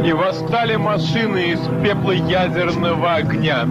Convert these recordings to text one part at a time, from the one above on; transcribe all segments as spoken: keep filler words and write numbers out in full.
И восстали машины из пепла ядерного огня.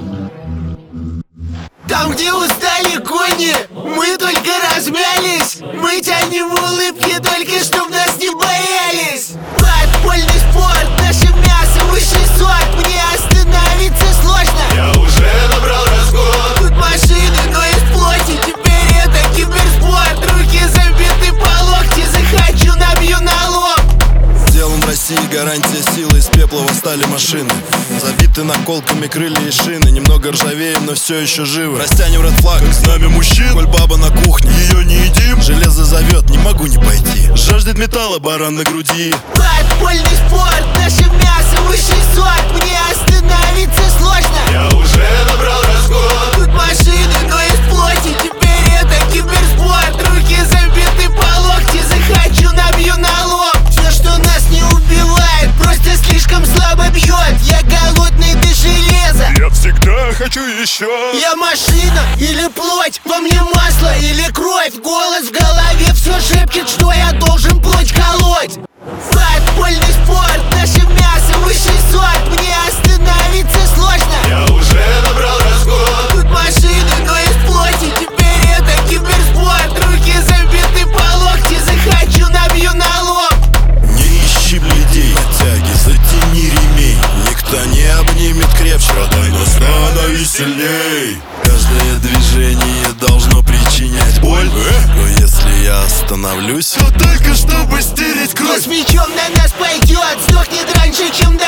Там, где устали кони, мы только размялись. Мы тянем улыбки только, чтоб нас не боялись. Подпольный спорт, наше мясо высший сорт. Мне остановиться сложно, я уже набрал разгон. Тут машины, но из плоти. Теперь это киберспорт. Руки забиты по локти, захочу, набью на лоб. Сделан в России, гарантия силы. Из пепла восстали машины, забиты наколками крылья и шины. Немного ржавеем, но все еще живы. Растянем ред флаг, как знамя мужчин. Коль баба на кухне, ее не едим. Железо зовет, не могу не пойти. Жаждет металла баран на груди. Подпольный спорт, наше мясо высший сорт. Мне остановиться сложно, я уже набрал разгон. Тут машины, но из плоти. Теперь это киберспорт. Руки забиты по локти, захочу, набью на лоб. Все, что нас не убивает, просто слишком слабо бьет. Я голодный до железа, я всегда хочу еще. Я машина или плоть, во мне масло или кровь. Голос в голове все шепчет, что я должен плоть колоть. Подпольный спорт, наше мясо высший сорт. Мне остановиться сложно, я уже набрал разгон. Тут машины, но из плоти. Теперь это киберспорт. Руки забиты по локти, захочу, набью на лоб. Не ищи бледей, оттяги, затяни ремень. Никто не обнимет крепче, продай, но становись сильней. Каждое движение должно причинять боль, но если я остановлюсь, то только чтобы стереть Кто кровь. с мечом на нас пойдет, сдохнет раньше, чем